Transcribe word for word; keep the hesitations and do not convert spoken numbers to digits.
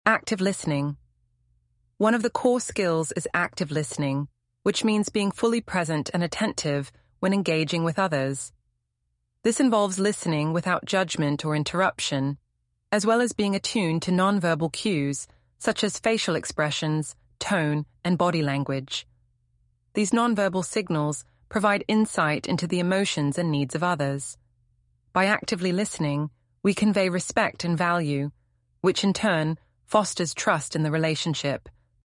Active listening. One of the core skills is active listening, which means being fully present and attentive when engaging with others. This involves listening without judgment or interruption, as well as being attuned to nonverbal cues such as facial expressions, tone, and body language. These nonverbal signals provide insight into the emotions and needs of others. By actively listening, we convey respect and value, which in turn fosters trust in the relationship